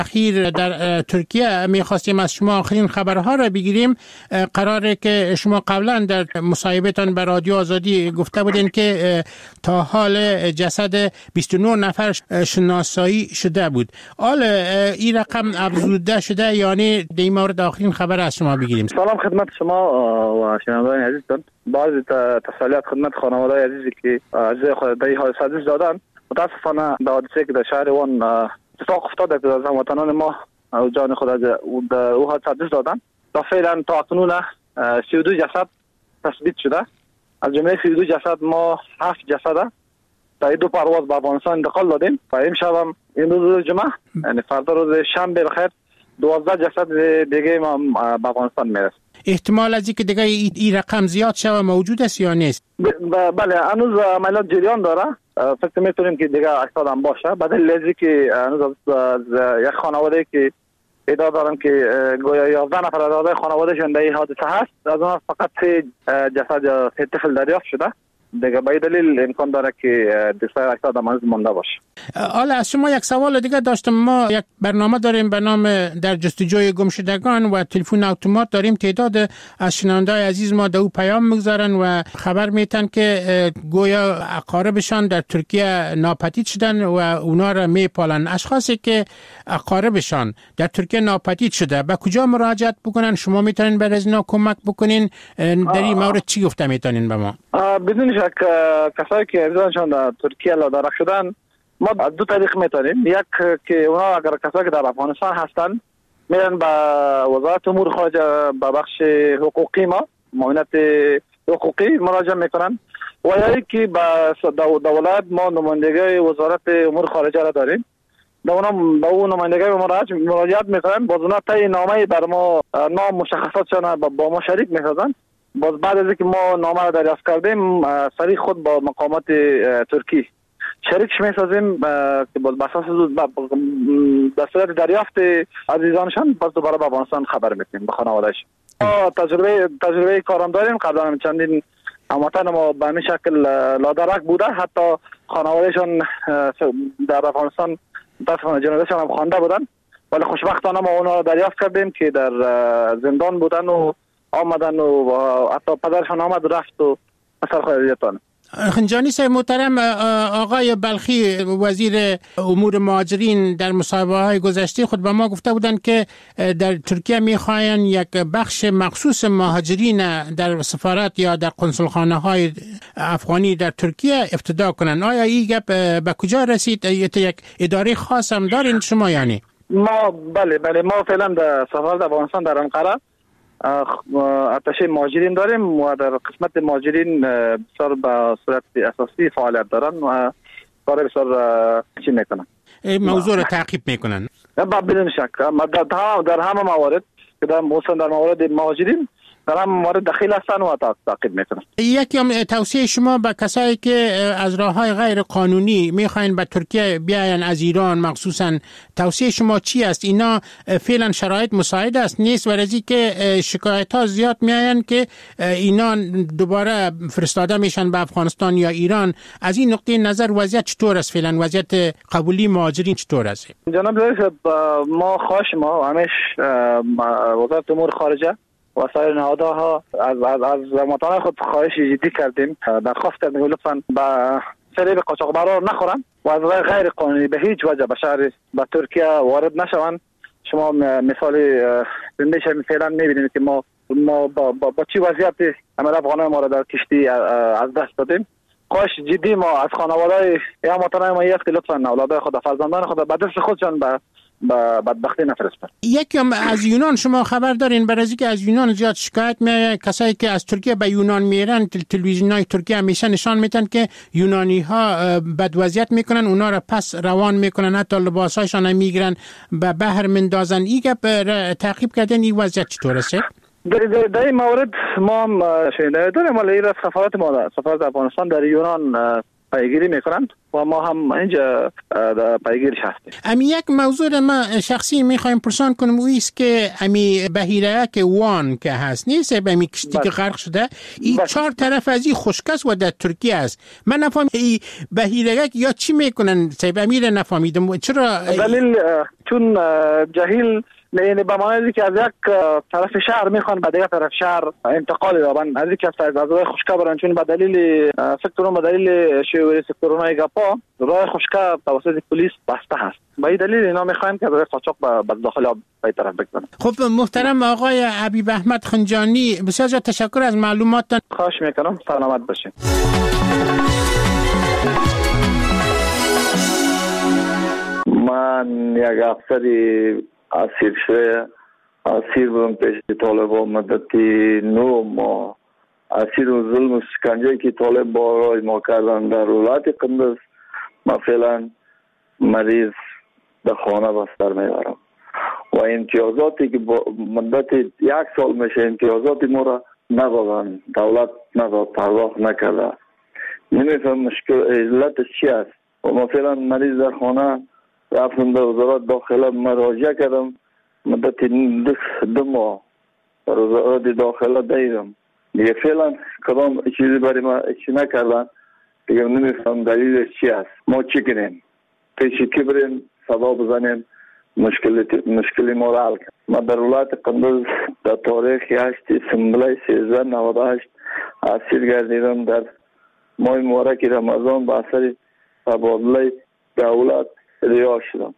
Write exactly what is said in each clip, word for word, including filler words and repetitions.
اخیر در ترکیه میخواستیم از شما آخرین خبرها را بگیریم. قراره که شما قبلا در مصاحبه‌تان به رادیو آزادی گفته بودین که تا حال جسد بیست و نه نفر شناسایی شده بود. حال این رقم افزوده شده، یعنی در این مورد آخرین خبر از شما بگیریم. سلام خدمت شما و شنوندگان عزیزتان. بعض تسلیت خدمت خانواده عزیزی که عزیز خود در این حادثه دست دادن. متاسفانه در حادثه که در شهر وان اتفاق افتاده که از هموطنان ما جان خود از او حادثه دست دادن. تا فعلا تا اکنون سی و دو جسد تثبیت شده. از جمله سی و دو جسد ما هفت جسد در دو پرواز به افغانستان انتقال دادیم و امشب هم امروز جمعه یعنی فردا روز شنبه بخیر دوازده جسد دیگه ما به افغانستان میرسه. احتمال از اینکه دیگه این رقم زیاد شوه موجود است یا نیست؟ بله هنوز عملیات جریان داره. فکر می‌کنیم که دیگه هشتاد هم باشه. بدل لذی که هنوز از یک خانواده که ادعا دارن که گویا یازده نفر از خانوادهشون در این حادثه هست، از اون فقط سه جسد یا سه طفل دریافت شده. دیگه به دلیل امکان داره که دیگه هشتاد هم هنوز مونده باشه. حالا از شما یک سوال دیگه داشتم. ما یک برنامه داریم به نام در جستجوی گمشدگان و تلفن اتومات داریم. تعداد از شنونده‌های عزیز ما دو پیام میگذارن و خبر میتن که گویا اقاربشان در ترکیه ناپدید شدن و اونا را میپالن. اشخاصی که اقاربشان در ترکیه ناپدید شده به کجا مراجعت بکنن؟ شما میتونین برای اینا کمک بکنین؟ در این مورد چی گفته میتونین به ما؟ بدون شک کسایی که عزیزانشان در ترکیه لادرک شدن ما از دو طریق میتونیم. یک که اونا اگر کسایی که در افغانستان هستن میرن به وزارت امور خارجه به بخش حقوقی ما معاونت حقوقی مراجعه میکنن و یا که به دولت ما نمایندگی وزارت امور خارجه را داریم. به اونا به اون نمایندگی مراجعت میکنن. باز اونا طی نامه بر ما نام مشخصاتشان با ما شریک میسازن. باز بعد از اینکه ما نامه را دریافت کردیم سریع خود با مقامات ترکی شریکش میسازیم که باز بر اساس در صورت دریافت عزیزانشان باز دوباره به افغانستان خبر میدیم به خانواده‌اش. تجربه تجربه کارم داریم. قبلا چندین هموطن ما به همین شکل لادرک بوده، حتی خانوادهشان در افغانستان متاسفانه جنازه‌شان هم خوانده بودن، ولی خوشبختانه ما اونا را دریافت کردیم که در زندان بودن و آمدن و حتی پدرشان آمد رفت و اثر خیلیتان. خنجانی صاحب محترم، آقای بلخی وزیر امور مهاجرین در مصاحبه‌های گذشته خود به ما گفته بودند که در ترکیه می‌خواهند یک بخش مخصوص مهاجرین در سفارت یا در قنصلخانه‌های افغانی در ترکیه افتتاح کنند. آیا این گپ به کجا رسید؟ یک اداره خاص هم دارین شما یعنی؟ ما بله بله ما فعلا در سفارت افغانستان در انقره اتشه مهاجرین داریم و در قسمت مهاجرین بسیار به صورت اساسی فعالیت دارن و کار بسیار چی میکنن، موضوع رو تعقیب میکنن. بدون شک در همه موارد که در موسم در موارد مهاجرین در هم موارد دخیل هستن و تعقیب میکنن. یکی هم توصیه شما به کسایی که از راههای غیر قانونی میخواین به ترکیه بیاین از ایران مخصوصا، توصیه شما چی است؟ اینا فعلا شرایط مساعد است نیست؟ ورزی که شکایت ها زیاد میاین که اینا دوباره فرستاده میشن به افغانستان یا ایران. از این نقطه نظر وضعیت چطور است فعلا؟ وضعیت قبولی مهاجرین چطور است؟ جناب رئیس، ما خواهش ما همیش وزارت امور خارجه و سایر نهادها از از از مطالعه خود خواهش جدی کردیم، درخواست کردیم لطفاً با فریب قاچاقبرا نخورن و از راه غیر قانونی به هیچ وجه به شهر به ترکیه وارد نشوند. شما مثال زنده شما فعلا میبینید که ما ما با, با, با چی وضعیتی عمل افغانان ما را در کشتی از دست دادیم. خواهش جدی ما از خانواده یا مطالعه ما است که لطفاً اولاد خود فرزندان خود به دست خودشان به با بدبختی نفرستن. یکی هم از یونان شما خبر دارین؟ برای اینکه از یونان زیاد شکایت میاد، کسایی که از ترکیه به یونان میرن تلویزیونای ترکیه همیشه نشان میدن که یونانی ها بد وضعیت میکنن، اونا را پس روان میکنن، حتی لباسایشان هم میگیرن به بحر مندازن. این گپ تعقیب کردن این وضعیت چطور است؟ در در این مورد ما هم شنیده داریم، ولی سفارت ما سفارت افغانستان در یونان پیگیری میکنند و ما هم اینجا پیگیرش هستیم. امی یک موضوع ما شخصی میخوایم پرسان کنم و ایست که امی بحیره که وان که هست نیست امی کشتی که غرق شده این چهار طرف از این خشکست و در ترکیه است. من نفهم این بحیره یا چی میکنن سیب امیر نفهمیدم چرا دلیل چون جهیل یعنی به معنی که از یک طرف شهر میخوان به دیگر طرف شهر انتقال یابن از یک از راه خشکا برن چون به دلیل سکتورون به دلیل شیوه سکتورونای گپا راه خشکا توسط پلیس بسته هست. به این دلیل اینا میخوایم که راه قاچاق به داخل آب به طرف بگذارن. خب محترم آقای حبیب احمد خنجانی بسیار زیاد تشکر از معلوماتتان. خواهش میکنم سلامت باشین. من یک افسری اسیر شده اسیر بودم پیش طالبان مدتی نو ما اسیر و ظلم و شکنجه که طالب برای ما کردن در ولایت قندز ما فعلا مریض در خانه بستر میبرم و امتیازاتی که مدت یک سال میشه امتیازاتی ما را ندادن دولت نداد پرداخت نکرده نمیفهم مشکل علتش چی است و ما فعلا مریض در خانه رفتم در وزارت داخله مراجعه کردم مدت دو ماه در وزارت داخله دیدم دیگه فعلا کدام چیزی برای ما چی نکردن دیگه نمیفهم دلیلش چی است ما چی کنیم پیشی که بریم صدا بزنیم مشکل مشکلی ما را حل کنیم. ما در ولایت قندز در تاریخ هشت سپتامبر سیزده نود و هشت اسیر گردیدم در ماه مبارک رمضان با اثر تبادله دولت رها شدم.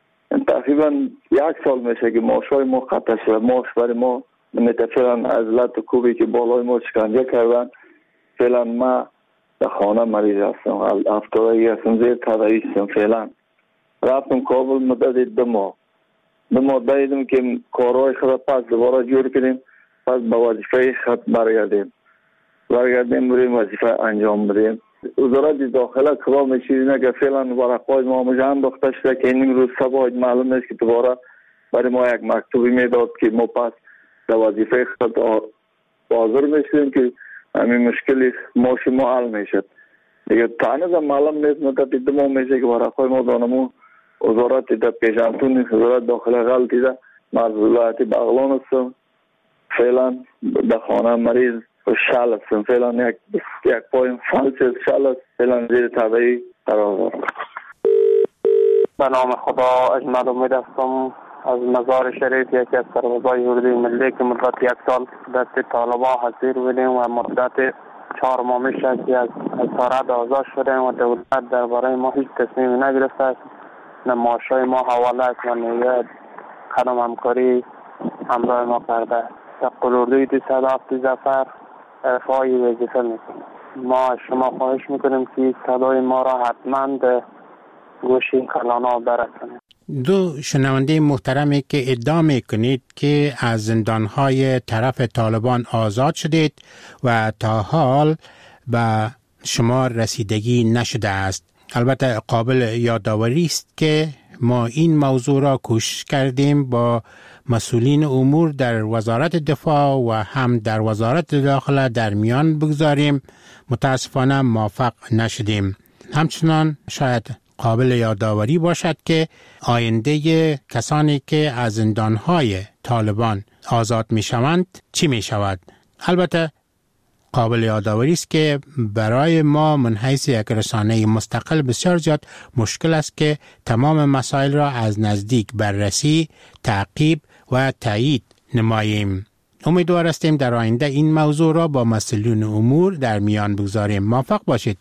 تقریبا یک سال میشه که معاشای ما قطع شده. معاش برای ما نمیتفیلن از لط کوبی که بالای ما شکنجه کردن. فعلا ما در خانه مریض هستم. هفتادگی هستم زیر تداوی هستم. فعلا رفتم کابل مدت دو ماه دو ماه دیدم که کارهای خود پس دوباره جور کنیم پس به وظیفه خود برگردیم برگردیم بریم وظیفه انجام بدیم. وزارت داخله کدام چیزی نگه فعلا ورقای ما مجا انداخته شده که این روز صبح معلوم نیست که دوباره برای ما یک مکتوبی میداد که ما پس در وظیفه خود حاضر میشیم که همین مشکلی ما شما حل میشد. دیگه تانیز هم معلوم نیست مدت دو ماه میشه که ورقای ما دانمون وزارت در پیشانتون وزارت داخله غلطی ده ما از ولایت بغلان هستم. فعلا در خانه مریض شال هستم. فعلا یک یک پایم فالس شال است. فعلا زیر تداوی قرار دارم. به نام خدا اجمل امید هستم از مزار شریف یکی از سربازای اردوی ملی که مدت یک سال دست طالبان حضیر بودیم و مدت چهار ماه میشه که از اسارت آزاد شدیم و دولت درباره ما هیچ تصمیمی نگرفته است. نه معاشای ما حواله است و نه قدم همکاری همراه ما کرده. در قلوردوی دویست و هفت ظفر ارفاعی وظیفه میکنیم. ما از شما خواهش میکنیم که صدای ما را حتما به گوشی کلانا برسانید. دو شنونده محترمی که ادعا میکنید که از زندانهای طرف طالبان آزاد شدید و تا حال به شما رسیدگی نشده است. البته قابل یادآوری است که ما این موضوع را کوشش کردیم با مسئولین امور در وزارت دفاع و هم در وزارت داخله در میان بگذاریم. متاسفانه موفق نشدیم. همچنان شاید قابل یادآوری باشد که آینده کسانی که از زندانهای طالبان آزاد می شوند چی می شود. البته قابل یادآوری است که برای ما من حیث یک رسانه مستقل بسیار زیاد مشکل است که تمام مسائل را از نزدیک بررسی، تعقیب و تایید نماییم. امیدوار هستیم در آینده این موضوع را با مسئولین امور در میان بگذاریم. موفق باشید.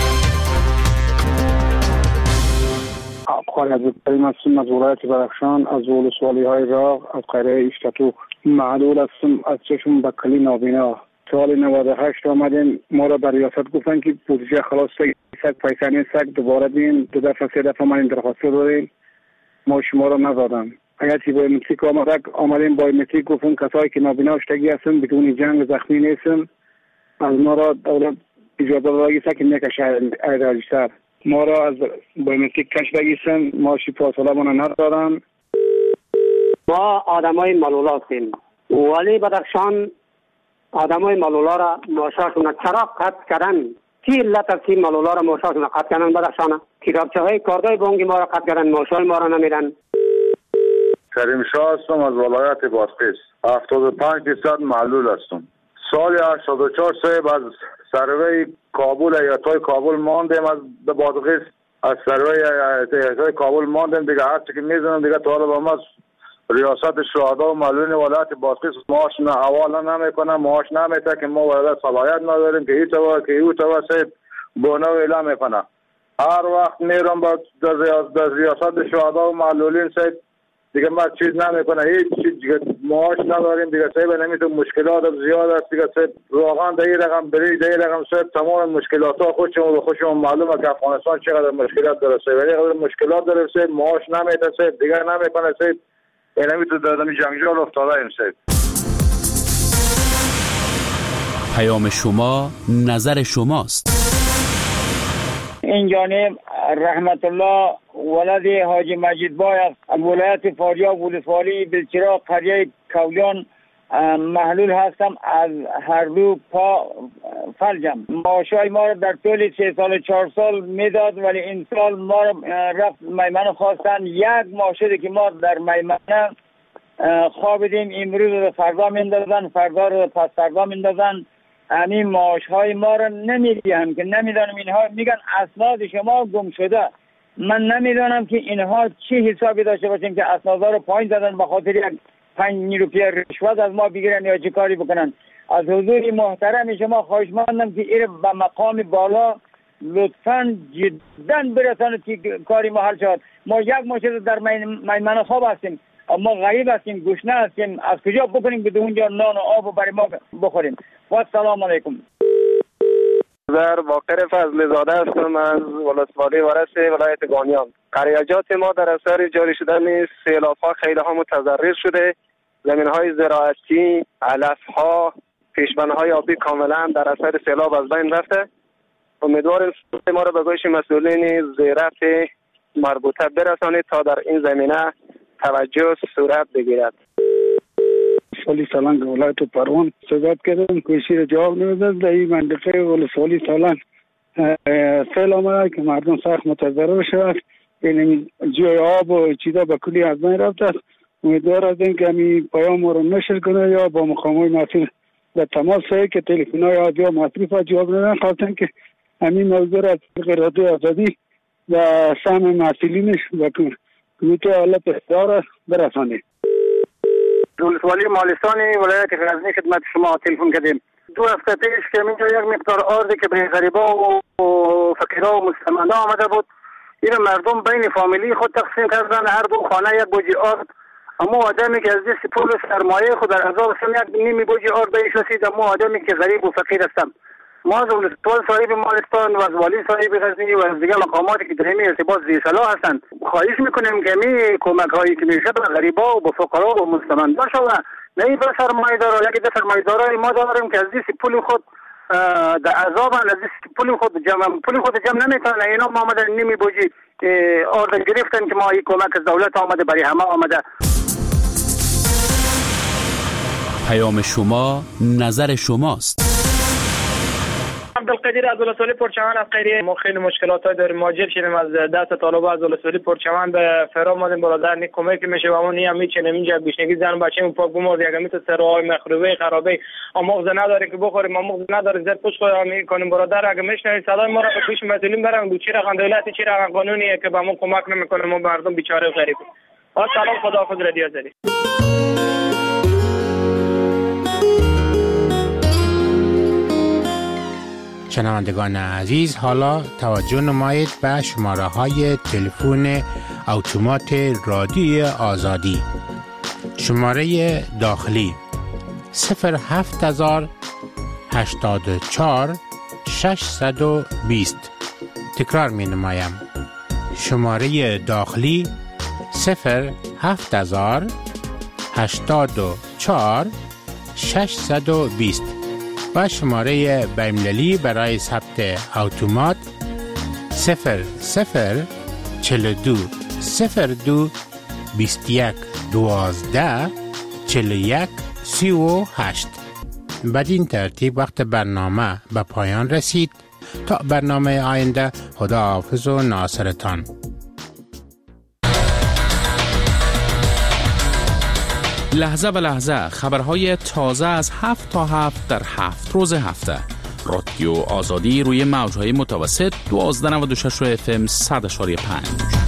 خواهی عزیزترین مسئول از ولایت بدخشان از ولسوالی های راغ از قریه اشتتوق معلول هستم از چشم بکلی نابینا. سال نود و هشت آمدیم ما را در ریاست گفتن که بودجه خلاص سگ پیسانی سگ دوباره دیم دو دفعه سه دفعه ما این درخواست داریم ما شما را نزادم. اگر چی بایومتریک آمدک آمدیم بایومتریک گفتن کسایی که نابینا شدگی هستن بدون جنگ زخمی نیستن از ما را دولت اجازه دادگی سگ نکشه ایراجیستر ما را از بایومتریک کش بگیستن ما شی فاصله مانه ندارن. ما آدم های ملولا هستیم ولی بدخشان آدم های ملولا را ماشاشون چرا قطع کردن تی علت تی مالولا را ماشاشون قطع کردن بدخشانه. کتابچه های کاردای بانکی ما را قطع کردن، ماشای ما را نمیدن. کریم شاه هستم از ولایت بادغیس. هفتاد و پنج درصد معلول هستم. سال هشتاد و چهار صاحب از سروی کابل ایالت‌های کابل ماندیم از بادغیس. از سروی ایالت‌های کابل ماندیم دیگه. هر چی که میزنم دیگه تا حالا با ما ریاست شهدا و معلولین ولایت بادغیس معاش نه حواله نمیکنه، معاش نمیده که ما ولایت صلاحیت نداریم که هیچ و که او تو صاحب بونو اعلام میکنه. هر وقت میرم با در ریاست شهدا و معلولین صاحب دیگه ما چیز نمیکنه، هیچ چیز دیگه معاش نداریم دیگه صاحب. نمیتونه مشکلات زیاد است دیگه صاحب. واقعا در این رقم بری در این رقم صاحب تمام مشکلات ها خودشون به خودشون معلومه که افغانستان چقدر مشکلات داره صاحب. ولی قدر مشکلات داره صاحب، معاش نمیده صاحب، دیگه نمیکنه صاحب. این نمیتونه در دمی جنگجال افتاده ایم صاحب. پیام شما نظر شماست. این جانب رحمت الله ولد حاجی مجید بای از ولایت فاریاب ولسوالی بلچراغ قریه کولیان محلول هستم. از هر دو پا فلجم. معاشای ما را در طول سه سال چهار سال میداد ولی این سال ما را رفت میمنه خواستن. یک ماه شده که ما در میمنه خوابیدیم، امروز رو فردا میندازن، فردا رو پس فردا میندازن. همین معاش های ما را نمیدیم که نمیدانم. اینها میگن اسناد شما گم شده. من نمیدانم که اینها چی حسابی داشته باشیم که اسناد رو پایین زدن به خاطر یک پنج روپیه رشوت از ما بگیرن یا چی کاری بکنن. از حضور محترم شما خواهشمندم که این به مقام بالا لطفاً جدا برسانید که کاری ما حل شد. ما یک ماه در میمنه خواب هستیم، ما غریب هستیم، گشنه هستیم. از کجا بکنیم که اونجا نان و آب و برای ما بخوریم؟ و السلام علیکم. در باقر فضل زاده هستم از ولسوالی ورس ولایت گانیان. قریاجات ما در اثر جاری شدن سیلاب ها خیلی ها متضرر شده. زمین های زراعتی، علف ها، پیشبند های آبی کاملا در اثر سیلاب از بین رفته. امیدواریم ما را به گوش مسئولین زیرفت مربوطه برسانید تا در این زمینه توجه صورت بگیرد. ولسوالی سالان ولایت پروان صحبت کردم، کوشش را جواب نمیداد. در این منطقه ولسوالی سالان سیل آمده که مردم سخت متضرر شد. این جای آب و چیزا به کلی از بین رفته است. امیدوار هستیم که همین پیام رو نشر کنه یا با مقامات مسئول در تماس شد که تلفن‌های آدیا مصرف جواب ندادن. خواستن که همین موضوع را از طریق رادیو آزادی و سهم مسئولینش و کمیته حالت اصدار برسانید. ولسوالی مالستانی ولایت غزنی خدمت شما تلفن کردیم. دو هفته پیش که اینجا یک مقدار آردی که به غریبا و فقیرا و مستمندا آمده بود، این مردم بین فامیلی خود تقسیم کردن. هر دو خانه یک بوجی آرد. اما آدمی که از دست پول سرمایه خود در عذاب هستم یک نیمی بوجی آرد بهش رسید. اما آدمی که غریب و فقیر هستم. ما از ولسوال صاحب مالستان و از والی صاحب غزنی و از دیگر مقاماتی که در این ارتباط زیر صلاح هستند خواهش میکنیم که می کمک هایی که میشه به غریبا و به فقرا و مستمندا شود. نه به سرمایه دارا، یکی در سرمایه دارای ما داریم که از دست پول خود در عذاب از دست پول خود جمع پول خود جمع نمیکنن. اینا ما آمدن نیمی بوجی آرد گرفتن که ما این کمک از دولت آمده برای همه آمده. پیام شما نظر شماست. عبدالقدیر از ولسوالی پرچمن از خیریه. ما خیلی مشکلات های داریم، مهاجر شدیم از دست طالبا. از ولسوالی پرچمن به فرا اومدیم برادر نی کمک میشه و اون نیم میچنه اینجا گشنگی زن بچه‌مون پاک گمرد یگمی تو سرای مخروبه خرابه آموز نداره که بخوریم، آموز نداره زر پوش خود میکنیم برادر. اگه میشنوید صدای ما را به گوش مسئولین برن دو چی رقم دولتی چی رقم قانونیه که به ما کمک نمیکنه. ما مردم بیچاره و غریب. سلام، خداحافظ. رادیو آزادی. شنوندگان عزیز، حالا توجه نمایید به شماره های تلفن اتومات رادیو آزادی. شماره داخلی صفر هفت هزار هشتاد و چهار ششصد و بیست. تکرار می نمایم. شماره داخلی صفر هفت هزار هشتاد و چهار ششصد و بیست و شماره بین‌المللی برای ثبت اتومات صفر صفر چهل و دو صفر دو بیست و یک دوازده چهل و یک سی و هشت. بدین ترتیب وقت برنامه به پایان رسید. تا برنامه آینده، خداحافظ و ناصرتان. لحظه به لحظه خبرهای تازه از هفت تا هفت در هفت روز هفته. رادیو آزادی روی موجهای متوسط دوازده نود و شش اف ام صد و پنج.